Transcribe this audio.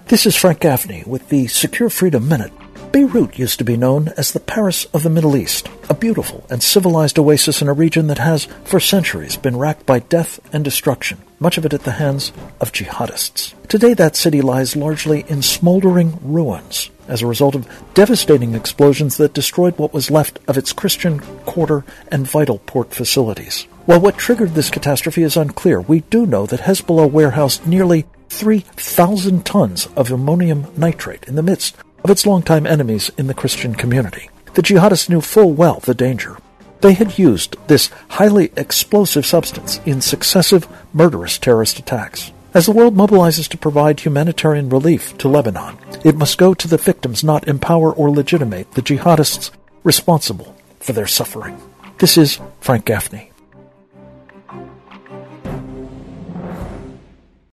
This is Frank Gaffney with the Secure Freedom Minute. Beirut used to be known as the Paris of the Middle East, a beautiful and civilized oasis in a region that has, for centuries, been racked by death and destruction, much of it at the hands of jihadists. Today that city lies largely in smoldering ruins as a result of devastating explosions that destroyed what was left of its Christian quarter and vital port facilities. While what triggered this catastrophe is unclear, we do know that Hezbollah warehoused nearly 3,000 tons of ammonium nitrate in the midst of its longtime enemies in the Christian community. The jihadists knew full well the danger. They had used this highly explosive substance in successive murderous terrorist attacks. As the world mobilizes to provide humanitarian relief to Lebanon, it must go to the victims, not empower or legitimate the jihadists responsible for their suffering. This is Frank Gaffney.